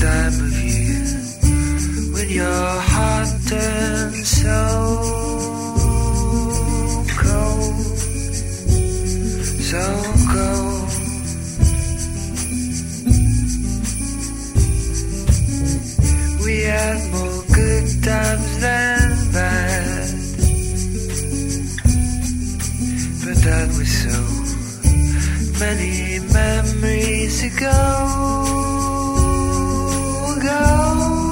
time of year when your heart turns so cold, so cold. We had more good times than bad, but that was so many memories ago.